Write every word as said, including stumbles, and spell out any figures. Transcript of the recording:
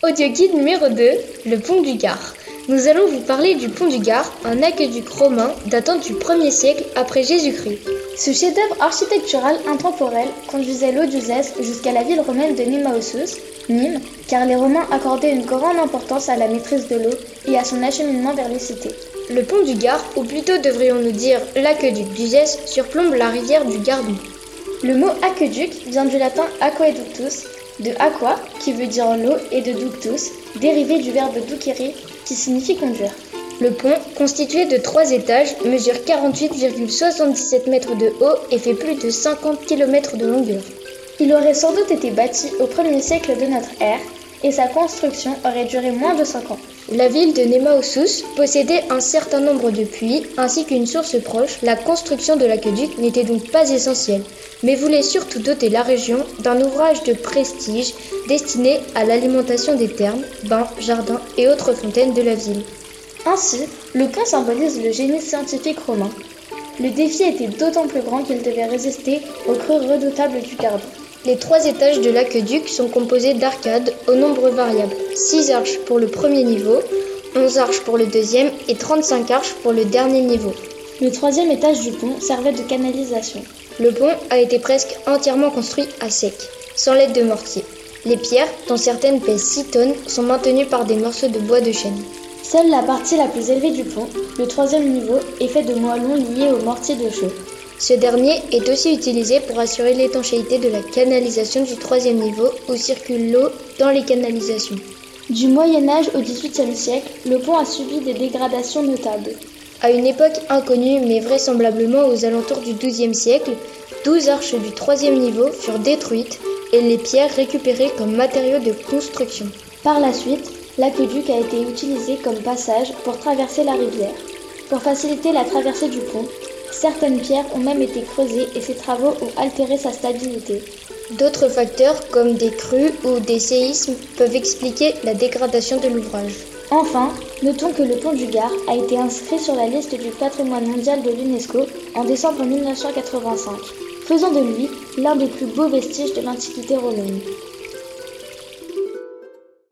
Audio guide numéro deux, le pont du Gard. Nous allons vous parler du pont du Gard, un aqueduc romain datant du premier siècle après Jésus-Christ. Ce chef-d'œuvre architectural intemporel conduisait l'eau d'Uzès jusqu'à la ville romaine de Nemausus, Nîmes, car les Romains accordaient une grande importance à la maîtrise de l'eau et à son acheminement vers les cités. Le pont du Gard, ou plutôt devrions-nous dire l'aqueduc d'Uzès, surplombe la rivière du Gardon. Le mot aqueduc vient du latin aqueductus, de aqua, qui veut dire l'eau, et de ductus, dérivé du verbe ducere, qui signifie conduire. Le pont, constitué de trois étages, mesure quarante-huit virgule soixante-dix-sept mètres de haut et fait plus de cinquante kilomètres de longueur. Il aurait sans doute été bâti au premier siècle de notre ère, et sa construction aurait duré moins de cinq ans. La ville de Nemausus possédait un certain nombre de puits ainsi qu'une source proche. La construction de l'aqueduc n'était donc pas essentielle, mais voulait surtout doter la région d'un ouvrage de prestige destiné à l'alimentation des thermes, bains, jardins et autres fontaines de la ville. Ainsi, le pont symbolise le génie scientifique romain. Le défi était d'autant plus grand qu'il devait résister aux crues redoutables du Gardon. Les trois étages de l'aqueduc sont composés d'arcades au nombre variable, six arches pour le premier niveau, onze arches pour le deuxième et trente-cinq arches pour le dernier niveau. Le troisième étage du pont servait de canalisation. Le pont a été presque entièrement construit à sec, sans l'aide de mortier. Les pierres, dont certaines pèsent six tonnes, sont maintenues par des morceaux de bois de chêne. Seule la partie la plus élevée du pont, le troisième niveau, est faite de moellons liés au mortier de chaux. Ce dernier est aussi utilisé pour assurer l'étanchéité de la canalisation du troisième niveau où circule l'eau dans les canalisations. Du Moyen-Âge au dix-huitième siècle, le pont a subi des dégradations notables. À une époque inconnue mais vraisemblablement aux alentours du douzième siècle, douze arches du troisième niveau furent détruites et les pierres récupérées comme matériaux de construction. Par la suite, l'aqueduc a été utilisé comme passage pour traverser la rivière. Pour faciliter la traversée du pont, certaines pierres ont même été creusées et ces travaux ont altéré sa stabilité. D'autres facteurs, comme des crues ou des séismes, peuvent expliquer la dégradation de l'ouvrage. Enfin, notons que le pont du Gard a été inscrit sur la liste du patrimoine mondial de l'UNESCO en décembre mille neuf cent quatre-vingt-cinq, faisant de lui l'un des plus beaux vestiges de l'Antiquité romaine.